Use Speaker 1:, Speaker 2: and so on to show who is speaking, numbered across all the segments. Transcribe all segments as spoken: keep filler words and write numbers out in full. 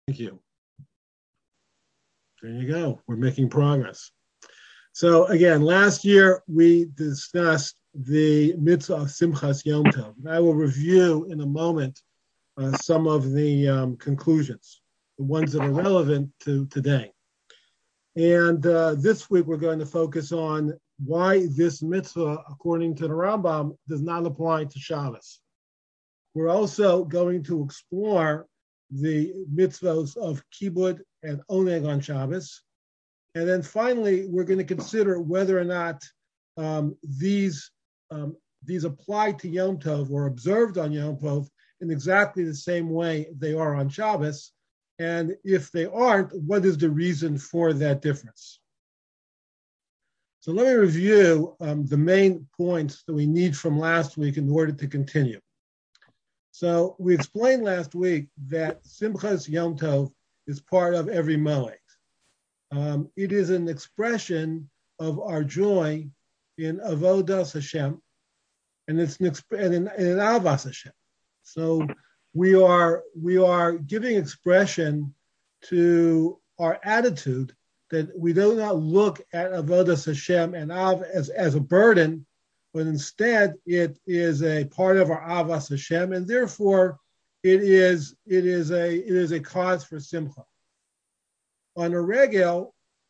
Speaker 1: Thank you. There you go. We're making progress. So again, last year we discussed the mitzvah of Simchas Yom Tov. I will review in a moment uh, some of the um, conclusions, the ones that are relevant to today. And uh, this week we're going to focus on why this mitzvah, according to the Rambam, does not apply to Shabbos. We're also going to explore the mitzvahs of Kibud and Oneg on Shabbos. And then finally, we're going to consider whether or not um, these, um, these apply to Yom Tov or observed on Yom Tov in exactly the same way they are on Shabbos. And if they aren't, what is the reason for that difference? So let me review um, the main points that we need from last week in order to continue. So we explained last week that Simchas Yom Tov is part of every Moed. Um, it is an expression of our joy in Avodas Hashem, and it's an exp- and in, in Avas Hashem. So we are we are giving expression to our attitude that we do not look at Avodas Hashem and Av as, as a burden, but instead it is a part of our Avas Hashem, and therefore it is it is a it is a cause for simcha. On a regel,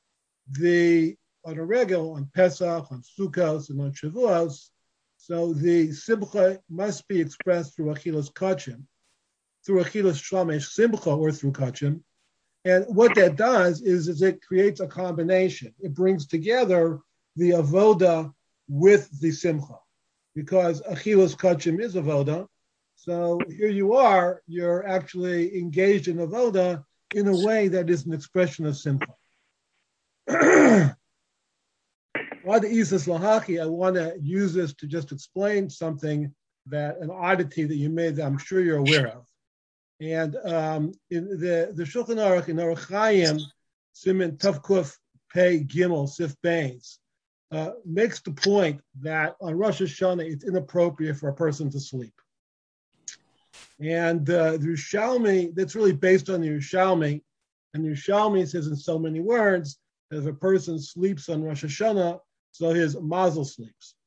Speaker 1: the on a regel on Pesach, on Sukkot, and on Shavuos, so the simcha must be expressed through Achilas Kachim, through Achilas Shlomesh Simcha, or through Kachim. And what that does is, is it creates a combination. It brings together the avoda with the simcha, because Achilas Kachim is avoda. So here you are, you're actually engaged in avoda in a way that is an expression of simcha. While the Isas Lahaki, I want to use this to just explain something that, an oddity that you made that I'm sure you're aware of. And um, in the, the Shulchan Aruch in Aruch Chaim, Siman Tavkuf Pei Gimel Sif Bains, uh, makes the point that on Rosh Hashanah it's inappropriate for a person to sleep. And uh, the Yerushalmi, that's really based on the Yerushalmi, and the Yerushalmi says in so many words that if a person sleeps on Rosh Hashanah, so his mazel sleeps.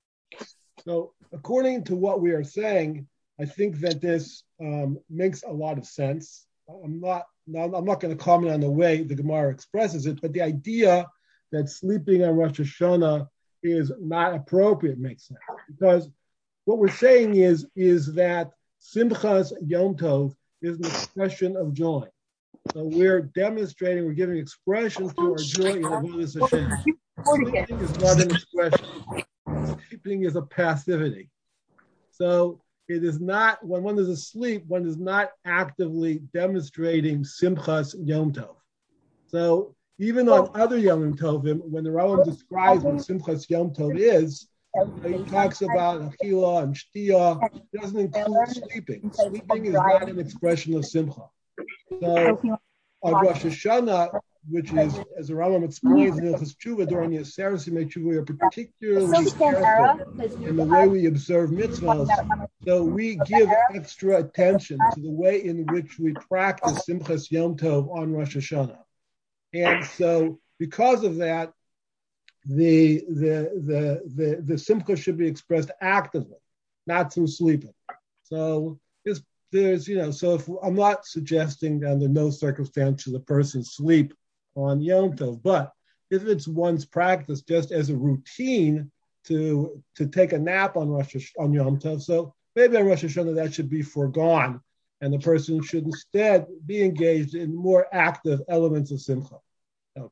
Speaker 1: So according to what we are saying, I think that this um, makes a lot of sense. I'm not, I'm not going to comment on the way the Gemara expresses it, but the idea that sleeping on Rosh Hashanah is not appropriate makes sense, because what we're saying is, is that Simchas Yom Tov is an expression of joy. So we're demonstrating, we're giving expression to our joy in Avodas Hashem. Sleeping is not an expression. Sleeping is a passivity. So it is not, when one is asleep, one is not actively demonstrating Simchas Yom Tov. So even on other Yom Tovim, when the Rambam describes what Simchas Yom Tov is, he talks about Achila and Shtia. It doesn't include sleeping. Sleeping is not an expression of Simcha. So on Rosh Hashanah, which is, as the Rambam explains in Ilchos Tshuva, during the Aseret Yemei Tshuva, we are particularly careful in the way we observe mitzvahs. So we give extra attention to the way in which we practice Simchas Yom Tov on Rosh Hashanah. And so because of that, the the the the, the simcha should be expressed actively, not through sleeping. So there's, there's you know, so if I'm not suggesting that under no circumstance should a person sleep on Yom Tov, but if it's one's practice just as a routine to to take a nap on Rosh on Yom Tov, so maybe on Rosh Hashanah that should be foregone, and the person should instead be engaged in more active elements of simcha. Okay.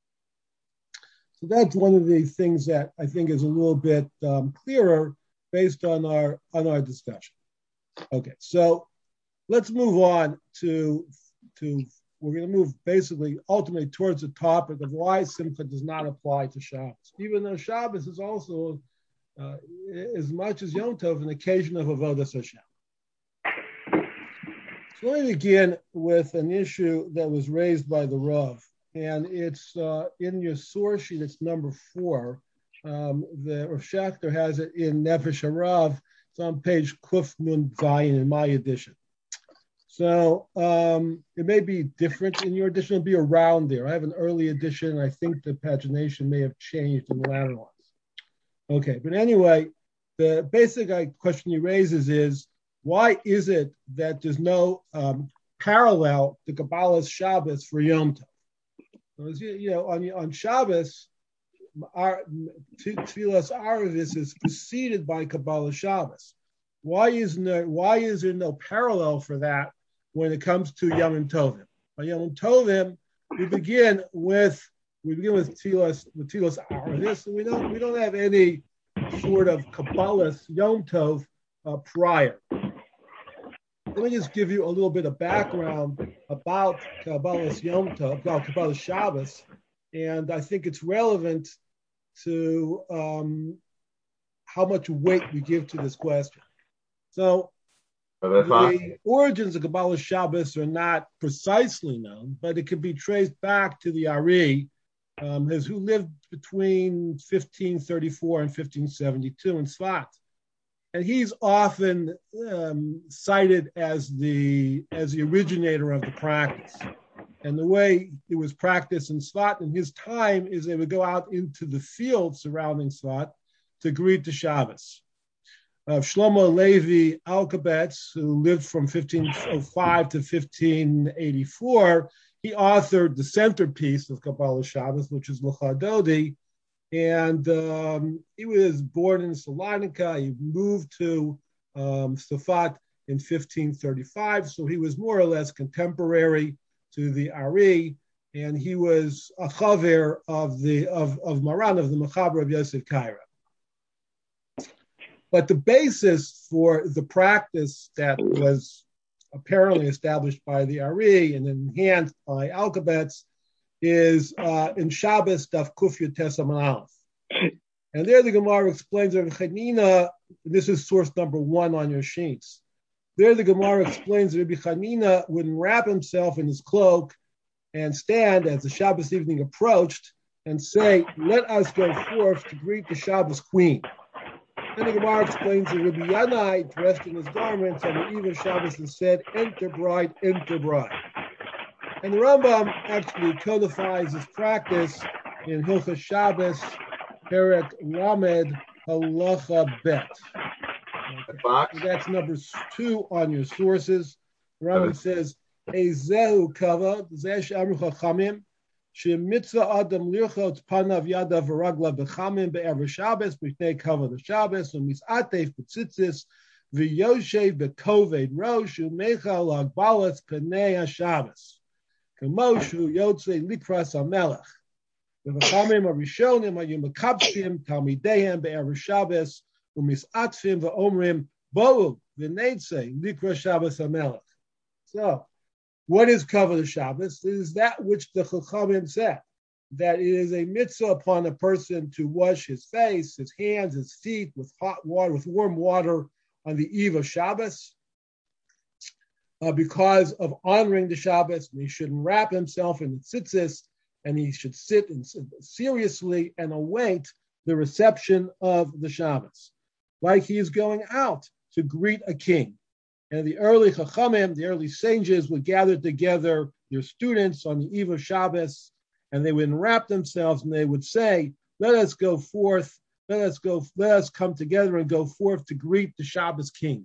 Speaker 1: So that's one of the things that I think is a little bit um, clearer based on our on our discussion. Okay, so let's move on to to we're going to move basically ultimately towards the topic of why Simcha does not apply to Shabbos, even though Shabbos is also uh, as much as Yom Tov an occasion of Avodas Hashem. So let me begin with an issue that was raised by the Rav. And it's uh, in your source sheet, it's number four. Um, the Rav Schachter has it in Nefesh HaRav. It's on page Kuf Nun Zayin in my edition. So um, it may be different in your edition. It'll be around there. I have an early edition. I think the pagination may have changed in the latter ones. Okay, but anyway, the basic question he raises is, why is it that there's no um, parallel to Kabbalah's Shabbos for Yom Tov? So, you know, on, on Shabbos, our Tfilas Aravis is preceded by Kabbalah Shabbos. Why is no? Why is there no parallel for that when it comes to Yom Tovim? By Yom Tovim, we begin with we begin with Tfilas with Tfilas Aravis. We don't we don't have any sort of Kabbalah Yom Tov uh, prior. Let me just give you a little bit of background about Kabbalah Yom Tov, about Kabbalah Shabbos, and I think it's relevant to um, how much weight we give to this question. So the origins of Kabbalah Shabbos are not precisely known, but it can be traced back to the Ari, um, who lived between fifteen thirty-four and fifteen seventy-two in Tzfat. And he's often um, cited as the as the originator of the practice. And the way it was practiced in Tzfat in his time is they would go out into the field surrounding Tzfat to greet the Shabbos. Uh, Shlomo Levi Alkabetz, who lived from fifteen oh five to fifteen eighty-four, he authored the centerpiece of Kabbalah Shabbos, which is Lecha Dodi. And um, he was born in Salonika. He moved to um, Tzfat in fifteen thirty-five, so he was more or less contemporary to the Ari, and he was a chaver of the of, of Maran, of the Mechaber of Yosef Kaira. But the basis for the practice that was apparently established by the Ari and enhanced by Alkabetz is uh, in Shabbos Daf Kuf Yud Tes Amud Aleph. And there the Gemara explains that Chanina, this is source number one on your sheets. There the Gemara explains that Rabbi Chanina would wrap himself in his cloak and stand as the Shabbos evening approached and say, "Let us go forth to greet the Shabbos queen." Then the Gemara explains that Rabbi Yanai dressed in his garments on the eve of Shabbos and said, "Enter bride, enter bride." And the Rambam actually codifies this practice in Hilchos Shabbos, Perek Lamed Halacha Bet. Okay. So that's number two on your sources. The Rambam says, "Ezehu kava zesh amru chachamim shemitzvah adam lirchot panav yadav v'ragla b'chamim be'ever Shabbos b'shnei kava the Shabbos u'misatef b'tzitzis v'yoshev b'koved rosh u'mecha l'agbalas p'nei haShabbos k'moshu yotzei likras hamelech v'chamim harishonim hayu mekabshim talmidehem be'ever Shabbos u'misatfim v'omrim bo'u v'neitzei likras Shabbos hamelech." So, what is cover the Shabbos? It is that which the Chachamim said, that it is a mitzvah upon a person to wash his face, his hands, his feet with hot water, with warm water on the eve of Shabbos, uh, because of honoring the Shabbos. And he shouldn't wrap himself in the tzitzis, and he should sit and seriously and await the reception of the Shabbos, like he is going out to greet a king. And the early Chachamim, the early sages, would gather together their students on the eve of Shabbos, and they would enwrap themselves, and they would say, "Let us go forth, let us go, let us come together and go forth to greet the Shabbos king."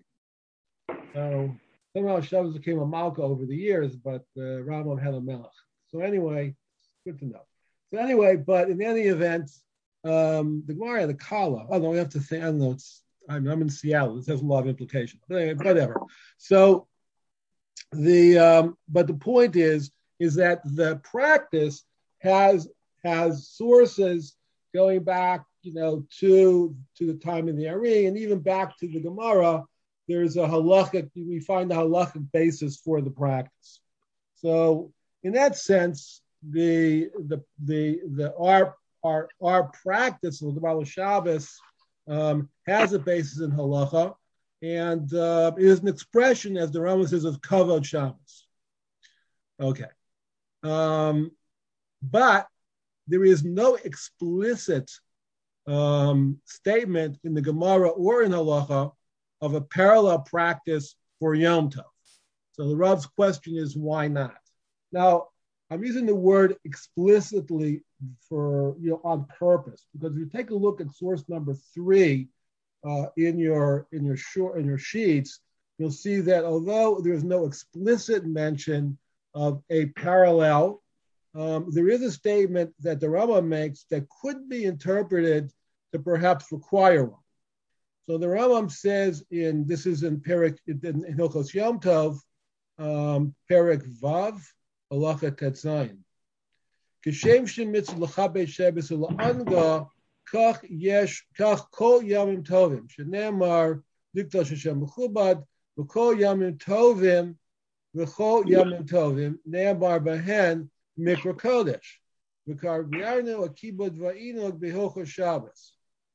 Speaker 1: So somehow Shabbos became a Malka over the years, but uh, Rambam had a Melech. So anyway, good to know. So anyway, but in any event, um, the Gemara had a Kala. Oh no, we have to think. I don't know. It's I'm, I'm in Seattle. This has a lot of implications. But anyway, whatever. So the um, but the point is is that the practice has has sources going back, you know, to to the time of the Ari, and even back to the Gemara. There's a halachic. We find a halachic basis for the practice. So in that sense, the the the the our our our practice of the Kabbalah Shabbos Um, has a basis in halacha, and uh, it is an expression, as the Rambam says, of kavod Shabbos. Okay, um, but there is no explicit um, statement in the Gemara or in halacha of a parallel practice for Yom Tov. So the Rav's question is, why not? Now, I'm using the word explicitly for, you know, on purpose, because if you take a look at source number three uh, in your in your short in your sheets, you'll see that although there is no explicit mention of a parallel, um, there is a statement that the Rambam makes that could be interpreted to perhaps require one. So the Rambam says in this is in Perek in, in Hilchos Yom Tov, um, Perek Vav. Halacha Tetzayin. Kishem shemitzvah l'chabed Shabbos u'la'anga kach yesh kach kol yamim tovim shenemar likdosh Hashem mechubad v'kol yamim tovim v'kol yamim tovim ne'amar bahen mikra kodesh v'kar b'yarnu akibud va'inog b'hilchos Shabbos.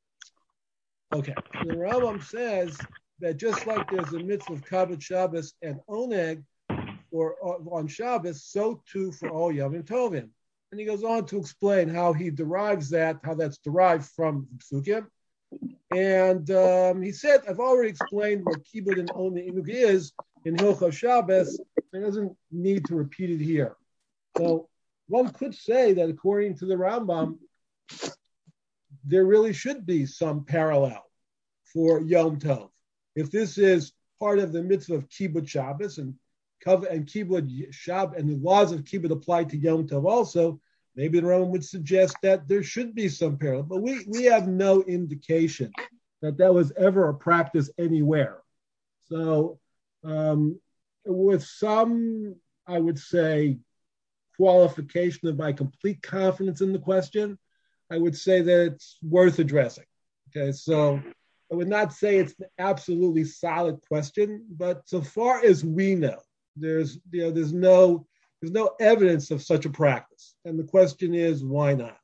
Speaker 1: Okay, the Rambam says that just like there's a mitzvah of kabod Shabbos and oneg, or on Shabbos, so too for all Yamim Tovim. And he goes on to explain how he derives that, how that's derived from the Psukim. And um, he said, I've already explained what Kibbud and Oneg Inug is in Hilchos Shabbos. He doesn't need to repeat it here. So one could say that according to the Rambam, there really should be some parallel for Yom Tov. If this is part of the mitzvah of Kibbud Shabbos and and Kibbud Shab and the laws of Kibbud apply to Yom Tov also, maybe the Rambam would suggest that there should be some parallel. But we, we have no indication that that was ever a practice anywhere. So um, with some, I would say, qualification of my complete confidence in the question, I would say that it's worth addressing. Okay, so I would not say it's an absolutely solid question, but so far as we know, There's, you know, there's no, there's no evidence of such a practice, and the question is, why not?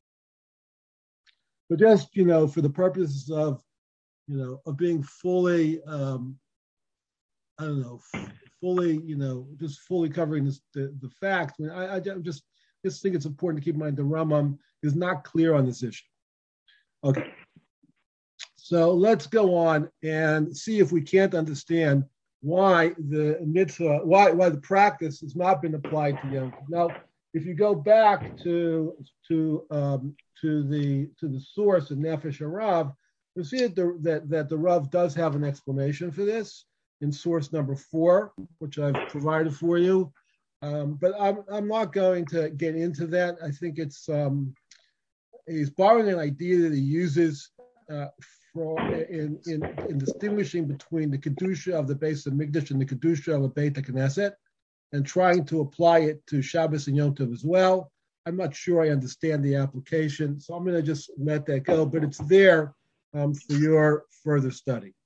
Speaker 1: But just, you know, for the purposes of, you know, of being fully, um, I don't know, fully, you know, just fully covering this, the the facts. I mean, I, I just just think it's important to keep in mind the Rambam is not clear on this issue. Okay, so let's go on and see if we can't understand why the mitzvah, why why the practice has not been applied to Yom Tov. Now, if you go back to to um, to the to the source of Nefesh HaRav, you'll see that the that, that the Rav does have an explanation for this in source number four, which I've provided for you. Um, but I'm I'm not going to get into that. I think it's um, he's borrowing an idea that he uses uh, for in, in in distinguishing between the kedusha of the Beis Hamikdash and the kedusha of the Beit HaKnesset, and trying to apply it to Shabbos and Yom Tov as well. I'm not sure I understand the application, so I'm going to just let that go. But it's there um, for your further study.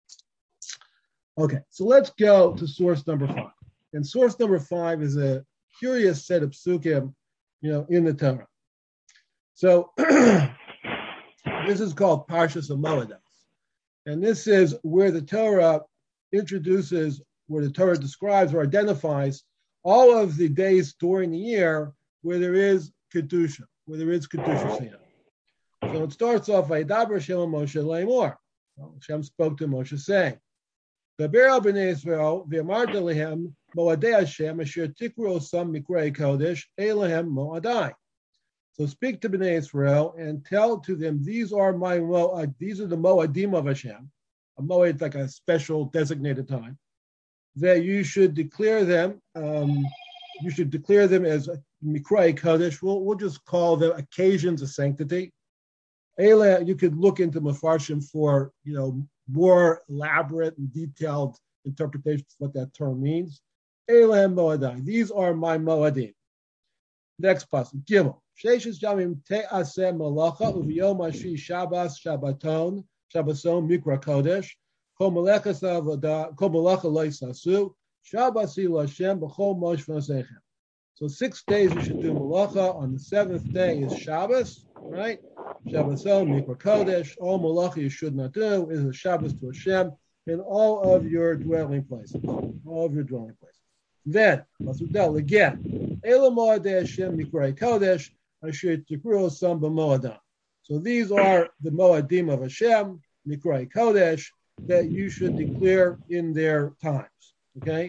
Speaker 1: Okay, so let's go to source number five. And source number five is a curious set of psukim, you know, in the Torah. So this is called Parshas HaMoedos. And this is where the Torah introduces, where the Torah describes or identifies all of the days during the year where there is Kedusha, where there is Kedusha Siyam. So it starts off, Vayidaber Hashem Moshe Leimor. Hashem spoke to Moshe saying, Daber al b'nei Israel, v'yamarta lehem, moadei Hashem, asher tikru osam mikrei kodesh, elehem moadai. So speak to b'nei Israel and tell to them, these are my moad, these are the moadim of Hashem. A moed like a special designated time. That you should declare them, um, you should declare them as mikrei kodesh. We'll, we'll just call them occasions of sanctity. Ela, you could look into Mefarshim for, you know, more elaborate and detailed interpretations of what that term means. Elam Moadai. These are my Moadim. Next passage. Gimel. Sheishes Jamim Te'aseh Malacha Uviyom Ashi Shabbos Shabbaton Shabbason Mikra Kodesh Kol Malachas Avodah Kol Malacha Lo Yisasu Shabbasi L'Hashem B'Chol Mosh V'Nosechem. So six days you should do Malacha. On the seventh day is Shabbos, right? Shabbason, Mikra Kodesh, all Malacha you should not do is a Shabbos to Hashem in all of your dwelling places. All of your dwelling places. Then, Masudel again, Ela Moadei Hashem Mikra Kodesh, Asher Tikru Osam B'Moadim. So these are the Moadim of Hashem, Mikra Kodesh, that you should declare in their times. Okay?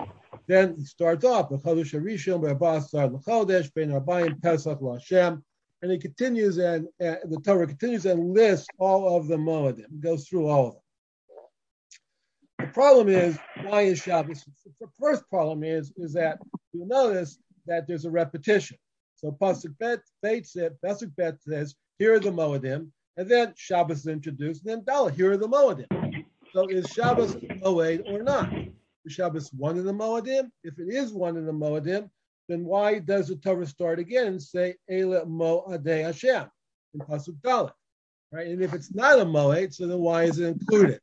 Speaker 1: Then he starts off with Chodesh Rishon Be'Basar L'Chodesh Ben Arbayim Pesach L'Hashem, and he continues and uh, the Torah continues and lists all of the Moedim, goes through all of them. The problem is, why is Shabbos? The first problem is is that you notice that there's a repetition. So Pasuk Bet Bet said, Pasuk Bet says, here are the Moedim, and then Shabbos is introduced, and then Dalet, here are the Moedim. So is Shabbos Moed or not? Is Shabbos one of the Moedim? If it is one of the Moedim, then why does the Torah start again and say Eila Moadei Hashem in Pasuk Dalet? Right? And if it's not a Moed, so then why is it included?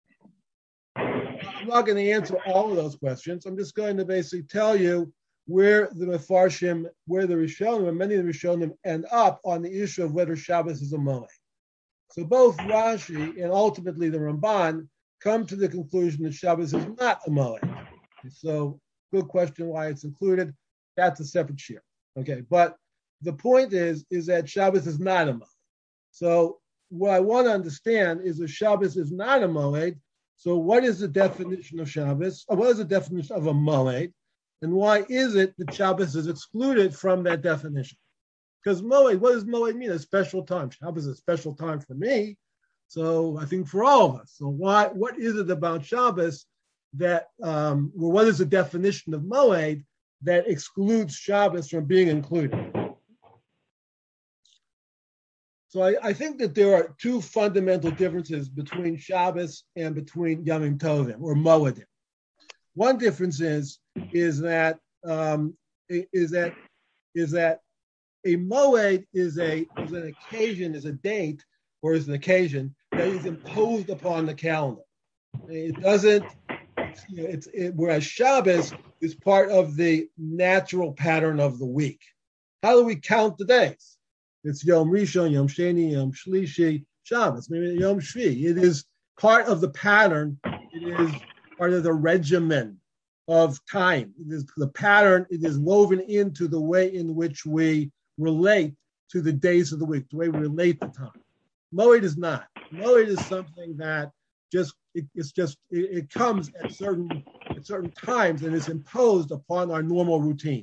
Speaker 1: I'm not going to answer all of those questions. I'm just going to basically tell you where the Mefarshim, where the Rishonim, and many of the Rishonim end up on the issue of whether Shabbos is a Moed. So both Rashi and ultimately the Ramban come to the conclusion that Shabbos is not a Moed. So, good question why it's included. That's a separate share. Okay, but the point is, is that Shabbos is not a Moed. So, what I want to understand is that Shabbos is not a Moed. So, what is the definition of Shabbos? Or what is the definition of a Moed? And why is it that Shabbos is excluded from that definition? Because Moed, what does Moed mean? A special time. Shabbos is a special time for me. So I think for all of us. So why? What is it about Shabbos that, um, well, what is the definition of Moed that excludes Shabbos from being included? So I, I think that there are two fundamental differences between Shabbos and between Yomim Tovim or Moedim. One difference is is that um, is that is that a Moed is a is an occasion, is a date, or is an occasion that is imposed upon the calendar. It doesn't, you know, it's it, whereas Shabbos is part of the natural pattern of the week. How do we count the days? It's Yom Rishon, Yom Sheni, Yom Shlishi, Shabbos, maybe Yom Shvi. It is part of the pattern. It is part of the regimen of time. It is the pattern. It is woven into the way in which we relate to the days of the week, the way we relate to time. Moed is not. Moed is something that just it, it's just it, it comes at certain at certain times and is imposed upon our normal routine.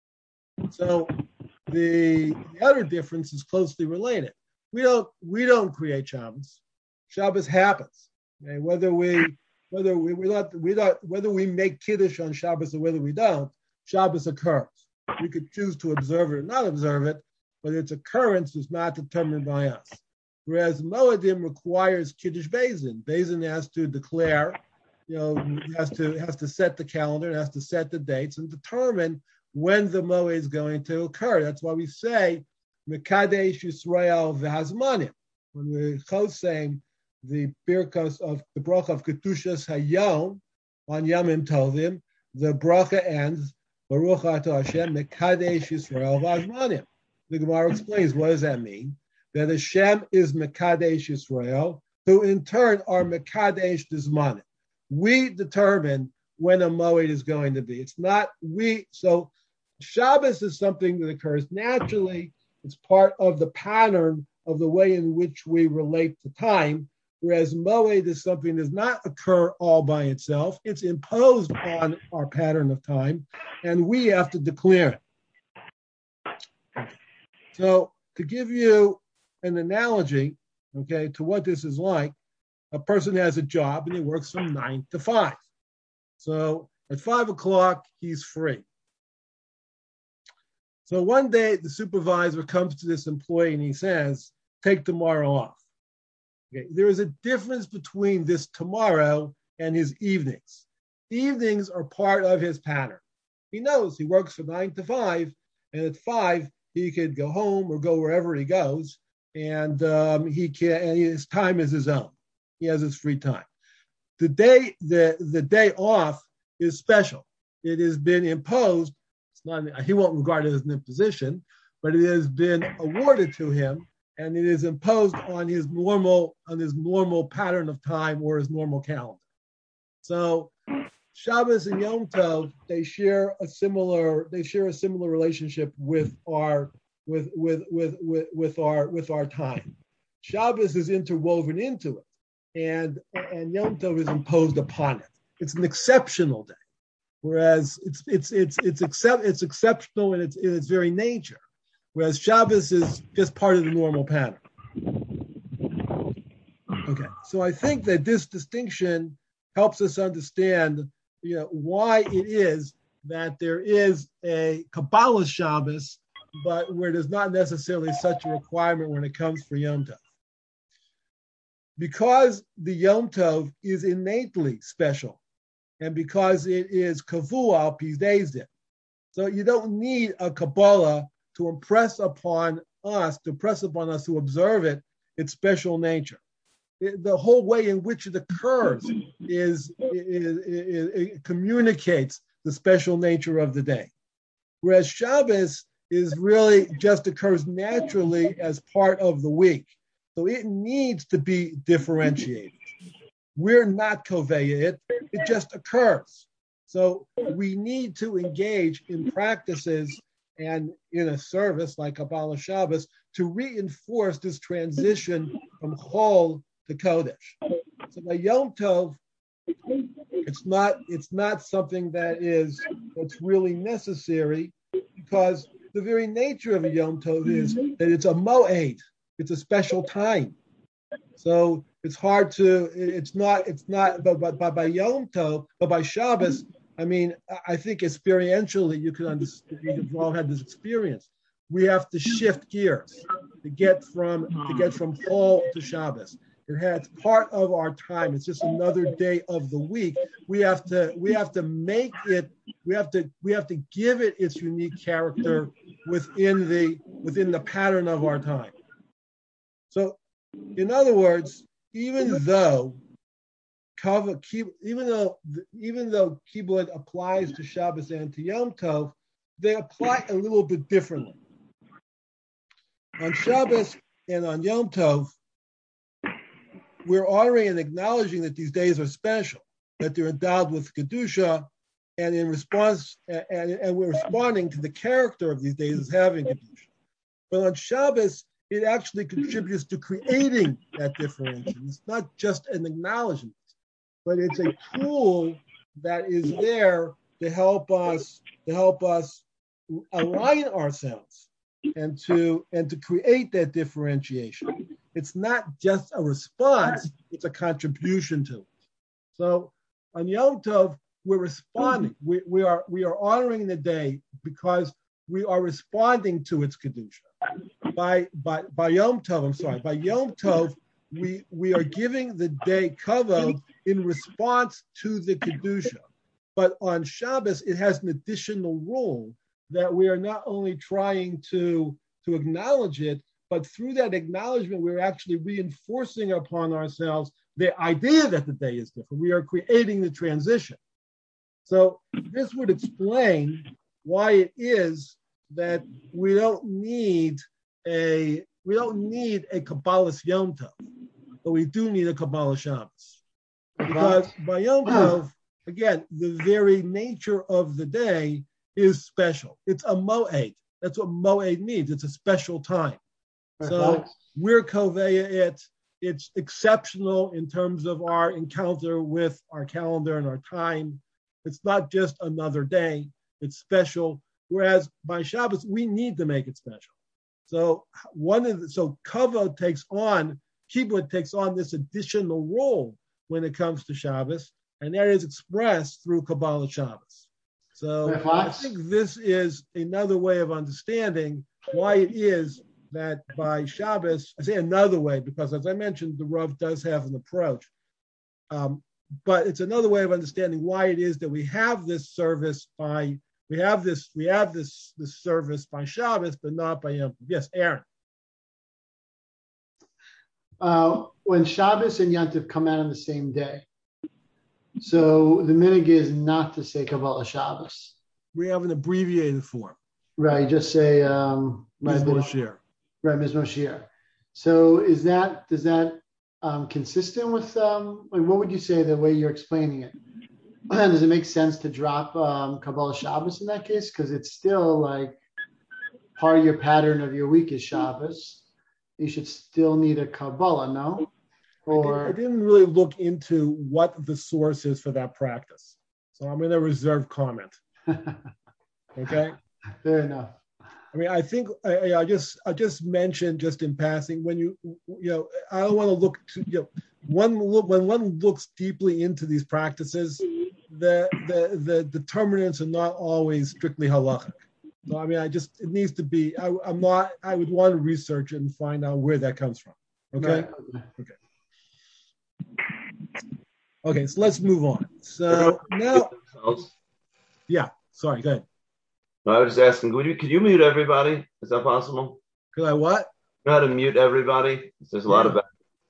Speaker 1: So the, the other difference is closely related. We don't we don't create Shabbos. Shabbos happens. Okay? Whether we whether we we not we not whether we make Kiddush on Shabbos or whether we don't, Shabbos occurs. We could choose to observe it or not observe it, but its occurrence is not determined by us. Whereas Moedim requires Kiddush Bezin. Bezin has to declare, you know, has to has to set the calendar, has to set the dates and determine when the Moed is going to occur. That's why we say Mekadesh Yisrael v'Hazmanim. When we're saying the birkos of the bracha of Ketushas Hayom on Yomim Tovim, the bracha ends Baruch Atah Hashem Mekadesh Yisrael v'Hazmanim. The Gemara explains what does that mean. That Hashem is Mekadesh Yisrael, who in turn are Mekadesh Dizmanim. We determine when a Moed is going to be. It's not we. So Shabbos is something that occurs naturally. It's part of the pattern of the way in which we relate to time, whereas Moed is something that does not occur all by itself. It's imposed on our pattern of time, and we have to declare it. So to give you an analogy, okay, to what this is like, a person has a job and he works from nine to five. So at five o'clock, he's free. So one day the supervisor comes to this employee and he says, take tomorrow off. Okay, there is a difference between this tomorrow and his evenings. Evenings are part of his pattern. He knows he works from nine to five, and at five, he could go home or go wherever he goes. And um, he can, and his time is his own. He has his free time. The day, the, the day off is special. It has been imposed. It's not. He won't regard it as an imposition, but it has been awarded to him, and it is imposed on his normal, on his normal pattern of time or his normal calendar. So Shabbos and Yom Tov, they share a similar, they share a similar relationship with our. With, with with with with our with our time. Shabbos is interwoven into it, and and Yom Tov is imposed upon it. It's an exceptional day. whereas it's it's it's it's except it's exceptional in its in its very nature, whereas Shabbos is just part of the normal pattern. Okay, so I think that this distinction helps us understand, you know, why it is that there is a Kabbalah Shabbos, but where there's not necessarily such a requirement when it comes for Yom Tov. Because the Yom Tov is innately special, and because it is Kavua al Pi Din. So you don't need a Kabbalah to impress upon us, to impress upon us who observe it, its special nature. It, the whole way in which it occurs is, is, is, it communicates the special nature of the day. Whereas Shabbos is really just occurs naturally as part of the week. So it needs to be differentiated. We're not koveya it, it just occurs. So we need to engage in practices and in a service like Kabbalah Shabbos to reinforce this transition from Chol to Kodesh. So by Yom Tov, it's not, it's not something that is that's really necessary, because the very nature of a Yom Tov is that it's a moed. It's a special time, so it's hard to. It's not. It's not. But, but, but by Yom Tov, but by Shabbos, I mean, I think experientially, you can understand. We've all had this experience. We have to shift gears to get from to get from Chol to Shabbos. It has part of our time. It's just another day of the week. We have to. We have to make it. We have to. We have to give it its unique character within the within the pattern of our time. So, in other words, even though even though even though Kibbutz applies to Shabbos and to Yom Tov, they apply a little bit differently. On Shabbos and on Yom Tov, we're honoring and acknowledging that these days are special, that they're endowed with Kedusha, and in response, and, and we're responding to the character of these days as having Kedusha. But on Shabbos, it actually contributes to creating that differentiation. It's not just an acknowledgement, but it's a tool that is there to help us to help us align ourselves and to and to create that differentiation. It's not just a response; it's a contribution to it. So on Yom Tov, we're responding. We, we are we are honoring the day because we are responding to its kedusha. By by by Yom Tov, I'm sorry. By Yom Tov, we we are giving the day kavod in response to the kedusha. But on Shabbos, it has an additional rule that we are not only trying to to acknowledge it, but through that acknowledgement, we're actually reinforcing upon ourselves the idea that the day is different. We are creating the transition. So this would explain why it is that we don't need a we don't need a Kabbalah Yom Tov, but we do need a Kabbalah Shabbos. Because by Yom Tov, again, the very nature of the day is special. It's a moed. That's what moed means. It's a special time. So we're koveya it. It's exceptional in terms of our encounter with our calendar and our time. It's not just another day. It's special. Whereas by Shabbos, we need to make it special. So one of the, so kavod takes on, Kibbutz takes on this additional role when it comes to Shabbos, and that is expressed through Kabbalah Shabbos. So I think this is another way of understanding why it is that by Shabbos, I say another way because, as I mentioned, the Rav does have an approach. Um, but it's another way of understanding why it is that we have this service by we have this we have this this service by Shabbos, but not by Yom Tov. Yes, Aaron.
Speaker 2: Uh, when Shabbos and Yom Tov come out on the same day, so the minhag is not to say Kabbalah Shabbos.
Speaker 1: We have an abbreviated form.
Speaker 2: Right, just say um,
Speaker 1: Mizmor Shir.
Speaker 2: Right, Mizmor Shir. So is that does that um, consistent with um, like what would you say the way you're explaining it? Does it make sense to drop um, Kabbalah Shabbos in that case? Because it's still like part of your pattern of your week is Shabbos. You should still need a Kabbalah, no?
Speaker 1: Or I, did, I didn't really look into what the source is for that practice. So I'm going to reserve comment. Okay.
Speaker 2: Fair enough.
Speaker 1: I mean, I think I, I just I just mentioned just in passing when you you know I don't want to look to you know one look when one looks deeply into these practices, the the the determinants are not always strictly halachic. So I mean, I just it needs to be. I, I'm not. I would want to research it and find out where that comes from. Okay.
Speaker 2: Right.
Speaker 1: Okay. Okay. So let's move on. So now, yeah. Sorry. Go ahead.
Speaker 3: No, I was just asking, could you, could you mute everybody? Is that possible?
Speaker 1: Could I what?
Speaker 3: You know how to mute everybody? There's a lot
Speaker 1: Yeah.
Speaker 3: of.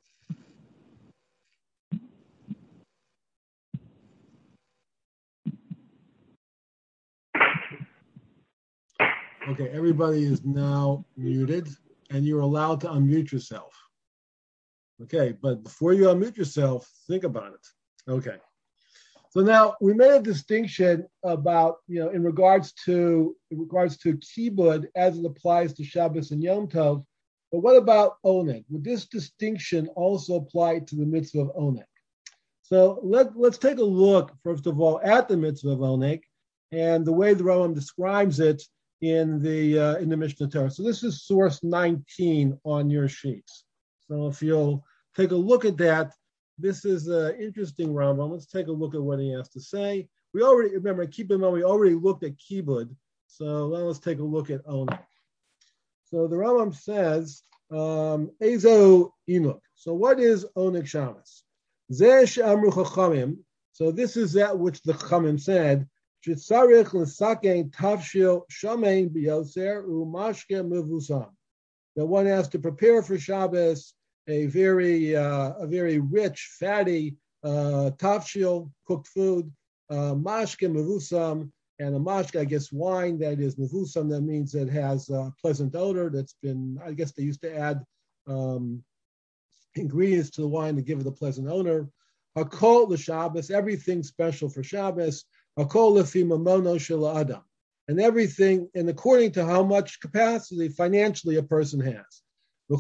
Speaker 1: Okay, everybody is now muted, and you're allowed to unmute yourself. Okay, but before you unmute yourself, think about it. Okay. So now we made a distinction about, you know, in regards to in regards to kibud as it applies to Shabbos and Yom Tov, but what about oneg? Would this distinction also apply to the mitzvah of oneg? So let, let's take a look, first of all, at the mitzvah of oneg and the way the Rambam describes it in the uh, in the Mishnah Torah. So this is source nineteen on your sheets. So if you'll take a look at that, this is an interesting Rambam. Let's take a look at what he has to say. We already, remember, keep in mind, we already looked at Kibud. So now let's take a look at Oneg. So the Rambam says, um, Ezo Inuk. So what is Oneg Shabbos? Zeh she'amru chachamim. So this is that which the Chachamim said, Shetzarich l'sakein tafshil shamein biyoser u'mashke mevusam. That one has to prepare for Shabbos a very uh, a very rich, fatty uh, tafshil, cooked food, uh, mashke mevusam, and a mashke, I guess, wine that is mevusam. That means it has a pleasant odor. That's been, I guess, they used to add um, ingredients to the wine to give it a pleasant odor. Hakol l'Shabbos, everything special for Shabbos. Hakol lefi mamono shel adam, and everything, and according to how much capacity financially a person has. And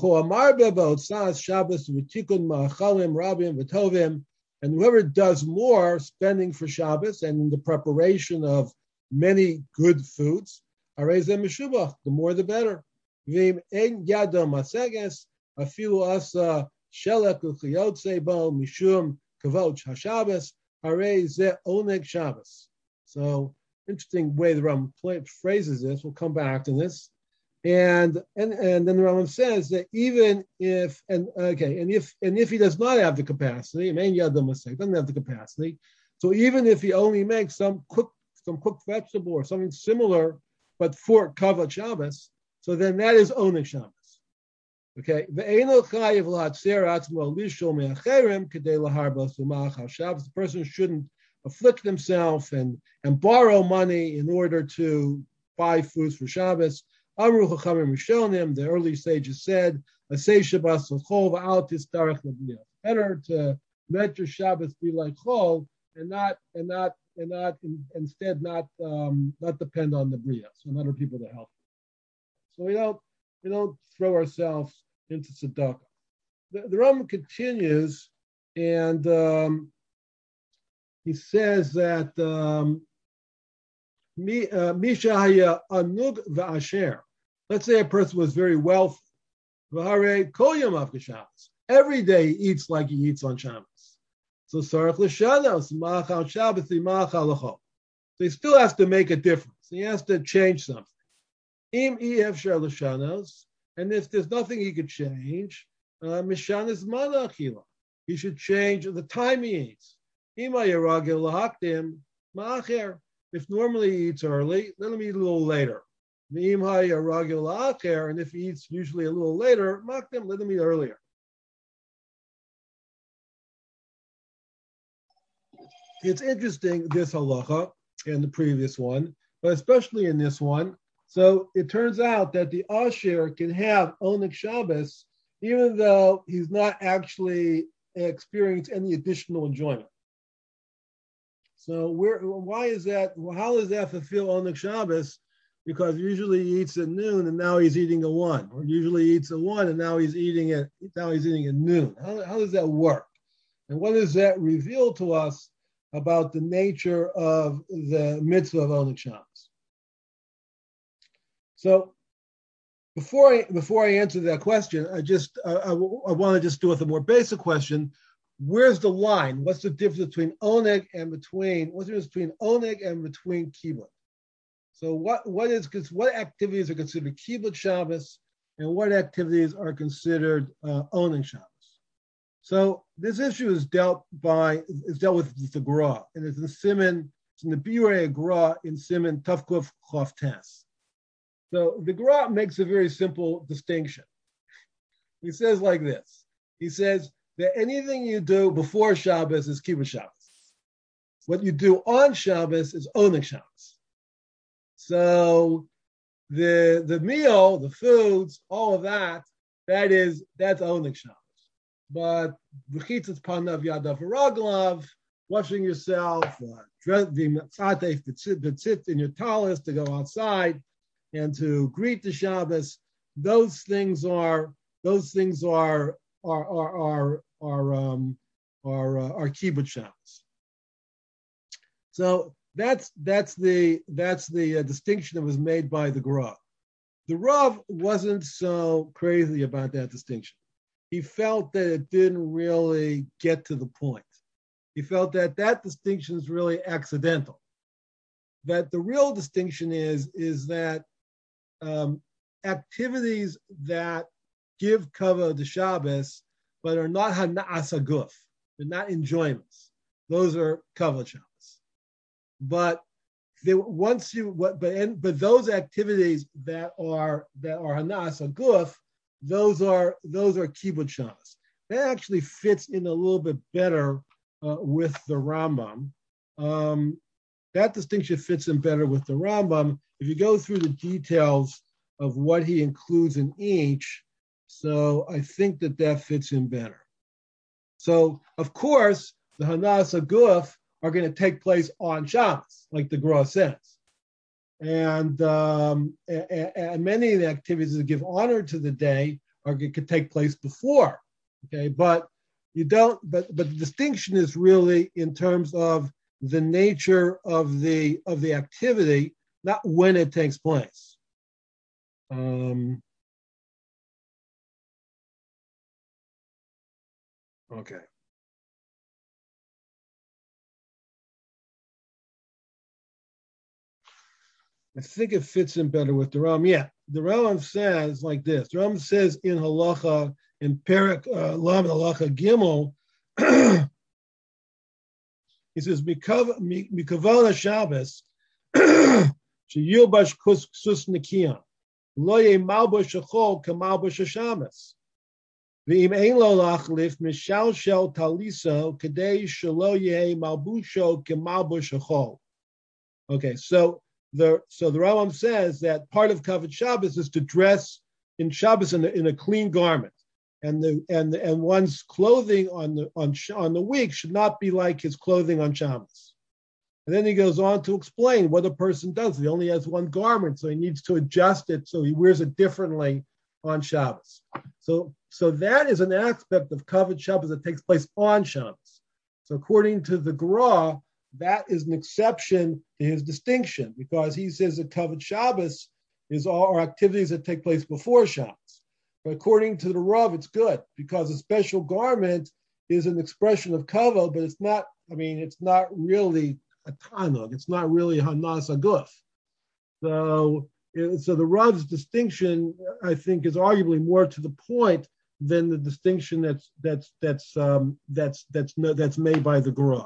Speaker 1: whoever does more spending for Shabbos and in the preparation of many good foods, the more the better. So interesting way the Ram phrases this. We'll come back to this. And and and then the Rambam says that even if and okay and if and if he does not have the capacity, doesn't have the capacity, so even if he only makes some cooked some cooked vegetable or something similar, but for kavod Shabbos, so then that is oneg Shabbos. Okay, the person shouldn't afflict himself and and borrow money in order to buy foods for Shabbos. Amru Chachamim Rishonim, the early sages said, "Asay Shabbos l'chol v'al tistarach l'bniyah." Better to let your Shabbos be like chol and not and not and not in, instead not um, not depend on the bria, so on other people to help. So we don't we don't throw ourselves into tzedakah. The, the Rambam continues, and um, he says that. Um, Misha haya anug va'asher. Let's say a person was very wealthy. Every day he eats like he eats on Shabbos. So sarach l'shanos ma'achal Shabbos ma'achal l'chol. So he still has to make a difference. He has to change something. Im efshar l'shanos, and if there's nothing he could change, mishanis mana achila. He should change the time he eats. Ima yaragil lahakdim ma'acher. If normally he eats early, let him eat a little later. And if he eats usually a little later, let him eat earlier. It's interesting, this halacha and the previous one, but especially in this one. So it turns out that the Asher can have Oneg Shabbos, even though he's not actually experiencing any additional enjoyment. So where, why is that? How does that fulfill Oneg Shabbos? Because usually he eats at noon and now he's eating at one, or usually he eats at one and now he's eating at now he's eating at noon. How, how does that work? And what does that reveal to us? about the nature of the mitzvah of Oneg Shabbos. So before I before I answer that question, I just uh, I, I want to just do with a more basic question. Where's the line? What's the difference between Oneg and between what's the difference between Oneg and between Kibbutz? So what what is what activities are considered Kibbutz Shabbos and what activities are considered uh, Oneg Shabbos? So this issue is dealt by is dealt with the Gra, and it's in Siman, it's in the Biurei Gra in Siman Tavkuf Chof Tes. So the Gra makes a very simple distinction. He says like this. He says that anything you do before Shabbos is Kibbutz Shabbos. What you do on Shabbos is Oneg Shabbos. So the the meal, the foods, all of that, that is that's Oneg Shabbos. But v'chitzas panav yadav v'raglav, washing yourself, uh, the tzit in your talis to go outside and to greet the Shabbos, those things are those things are are are are are um, are, uh, are kibbutz Shabbos. So that's that's the that's the uh, distinction that was made by the Gra. The Rav wasn't so crazy about that distinction. He felt that it didn't really get to the point. He felt that that distinction is really accidental. That the real distinction is is that um, activities that give cover to Shabbos but are not hana'as haguf, they're not enjoyments. Those are cover Shabbos. But they, once you what but and, but those activities that are that are hana'as haguf, those are those are kibbutz Shabbos. That actually fits in a little bit better uh, with the Rambam. Um, that distinction fits in better with the Rambam. If you go through the details of what he includes in each, so I think that that fits in better. So, of course, the Hanas Haguf are going to take place on Shabbos, like the Gra says. And, um, and, and many of the activities that give honor to the day are could take place before. Okay, but you don't. But but the distinction is really in terms of the nature of the of the activity, not when it takes place. Um, okay. I think it fits in better with the Ram. Yeah, the Rambam says like this. The Rambam says in Halacha, in Perek uh, Lam Halacha Gimel, he says, Mikavana Shabbos, Sheyilbash Ksus Nikiyan, Lo Ye Malbush Shachol Kamalbush Shabbos. V'im ein lo lachlif mishal shel taliso kadei shelo yeh malbusho kemalbush Shachol. Okay, so The, so the Rambam says that part of Kavod Shabbos is to dress in Shabbos in a, in a clean garment, and the and the, and one's clothing on the on on the week should not be like his clothing on Shabbos. And then he goes on to explain what a person does. He only has one garment, so he needs to adjust it so he wears it differently on Shabbos. So so that is an aspect of Kavod Shabbos that takes place on Shabbos. So according to the Gra, that is an exception to his distinction, because he says that Kavod Shabbos is all our activities that take place before Shabbos. But according to the Rav, it's good, because a special garment is an expression of Kavod, but it's not, I mean, it's not really a Tanug. It's not really Hanas Aguf. So, so the Rav's distinction, I think, is arguably more to the point than the distinction that's that's that's um, that's that's that's made by the Gra.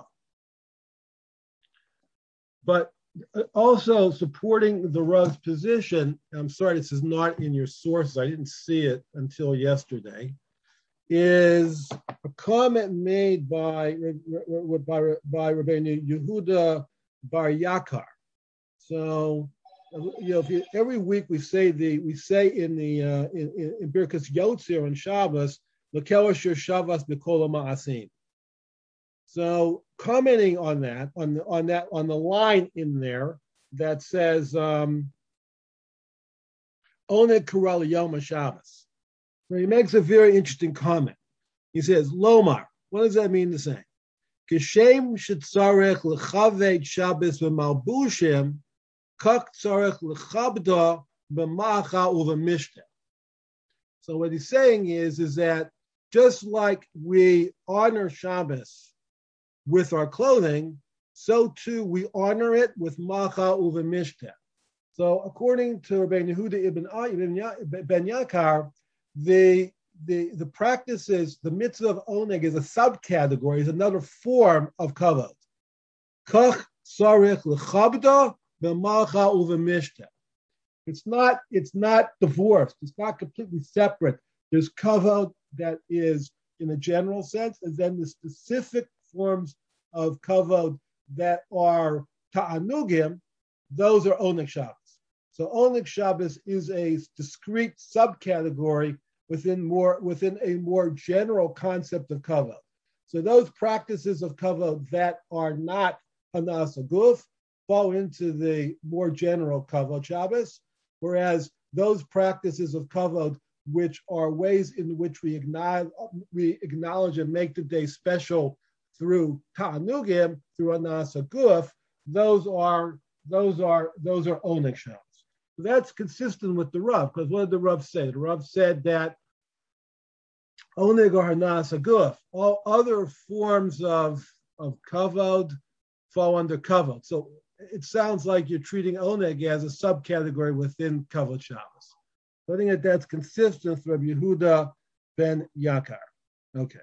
Speaker 1: But also supporting the Rav's position, I'm sorry, this is not in your sources, I didn't see it until yesterday, is a comment made by, by, by Rabbeinu Yehuda Bar Yakar. So, you know, if you, every week we say the we say in the uh, in, in Birkas Yotzir on Shabbos, L'kel asher Shabbos b'kol ha'ma'asim. So commenting on that, on the, on that, on the line in there that says um, Oneg Kural Yom Shabbos. So he makes a very interesting comment. He says, Lomar, what does that mean to say? Kishem shetzarech lechaved Shabbos v'malbushim, kach tzarech lechabda b'macha u'v'mishta. So what he's saying is, is that just like we honor Shabbos with our clothing, so too we honor it with macha u'v'mishta. So according to Rabbi Yehuda ibn Ben Yakar, the The, the practice is, the mitzvah of oneg is a subcategory, is another form of kavod. Kach sarich lechabda b'malcha u'v'mishta. It's not, it's not divorced. It's not completely separate. There's kavod that is in a general sense, and then the specific forms of kavod that are ta'anugim, those are oneg Shabbos. So oneg Shabbos is a discrete subcategory within more within a more general concept of kavod. So those practices of kavod that are not hanas haguf fall into the more general kavod Shabbos, whereas those practices of kavod which are ways in which we acknowledge, we acknowledge and make the day special through ta'anugim, through hanas haguf, those are those are those are oneg Shabbos. That's consistent with the Rav, because what did the Rav say? The Rav said that oneg or hanas haguf, all other forms of, of kavod fall under kavod. So it sounds like you're treating oneg as a subcategory within kavod Shabbos. So I think that that's consistent with Rabbi Yehuda ben Yakar. Okay.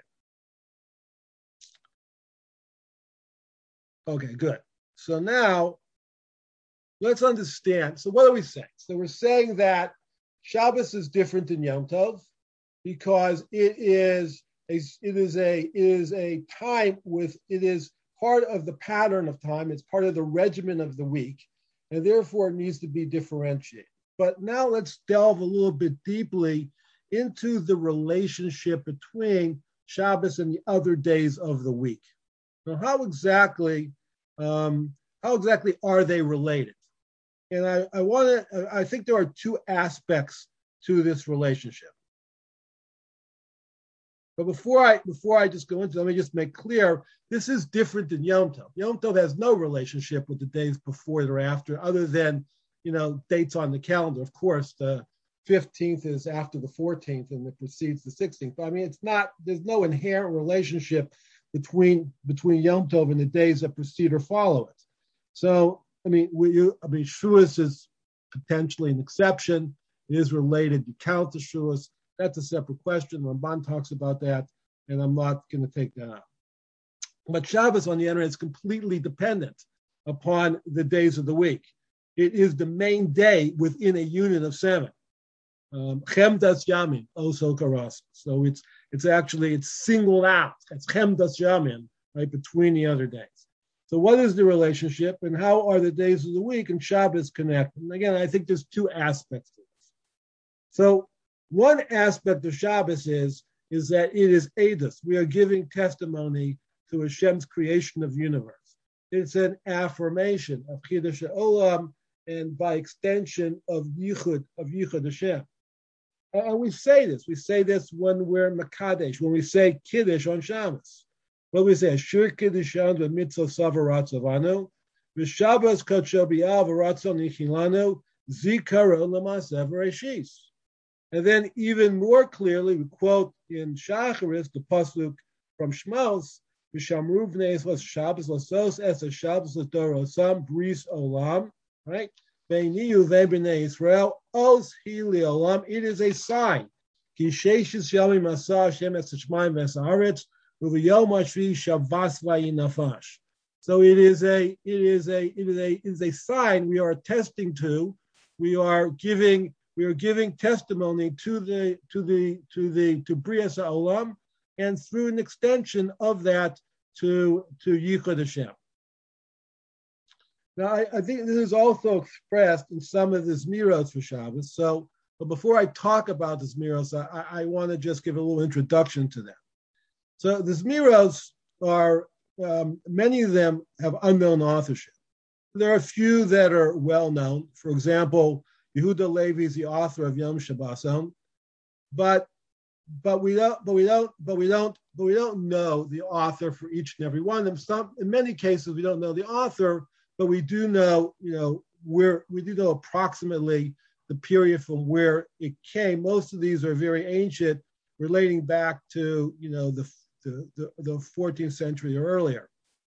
Speaker 1: Okay, good. So now, let's understand. So what are we saying? So we're saying that Shabbos is different than Yom Tov because it is a it is a it is a time with it is part of the pattern of time. It's part of the regimen of the week, and therefore it needs to be differentiated. But now let's delve a little bit deeply into the relationship between Shabbos and the other days of the week. Now, how exactly um, how exactly are they related? And I, I want to, I think there are two aspects to this relationship. But before I before I just go into it, let me just make clear, this is different than Yom Tov. Yom Tov has no relationship with the days before or after, other than, you know, dates on the calendar. Of course, the fifteenth is after the fourteenth and it precedes the sixteenth. But I mean, it's not, there's no inherent relationship between between Yom Tov and the days that precede or follow it. So, I mean, we, you, I mean, Shavuos is potentially an exception. It is related. You count the Shavuos. That's a separate question. Ramban talks about that, and I'm not going to take that out. But Shabbos, on the other hand, is completely dependent upon the days of the week. It is the main day within a unit of seven. Chemdas Yamin, also Karas. So it's it's actually it's singled out. It's Chemdas Yamin, right, between the other days. So what is the relationship, and how are the days of the week and Shabbos connected? And again, I think there's two aspects to this. So one aspect of Shabbos is, is that it is Eidos. We are giving testimony to Hashem's creation of the universe. It's an affirmation of Chiddush Olam, and by extension of Yichud, of Yichud Hashem. And we say this, we say this when we're Makadesh, when we say Kiddush on Shabbos. What we say, Shur Kiddushan v'mitzvah savaratzavanu, v'Shabbos kodsho b'yav v'ratzon nichilanu, zikaro l'maseh v'reishis. And then even more clearly, we quote in Shacharis, the pasuk from Shmos, v'shamru v'nei Yisrael Shabbos l'sos es Shabbos l'dorosam bris olam, right? Ve'niyu ve'b'nei Yisrael os hi li'olam. It is a sign. Ki sheishis yamim asah Hashem es hashmayim v'es haaretz. So it is a it is a it is a it is a sign we are attesting to. We are giving we are giving testimony to the to the to the to Brias Olam, and through an extension of that to to Yichud Hashem. Now I, I think this is also expressed in some of the Zmiros for Shabbos. So, but before I talk about the Zmiros, I, I want to just give a little introduction to them. So the Zmiros are, um, many of them have unknown authorship. There are a few that are well known. For example, Yehuda Levi is the author of Yom Shabboson, but but we don't, but we don't, but we don't, but we don't know the author for each and every one of them. Some, in many cases, we don't know the author, but we do know, you know, where we do know approximately the period from where it came. Most of these are very ancient, relating back to, you know, the the, the, the fourteenth century or earlier.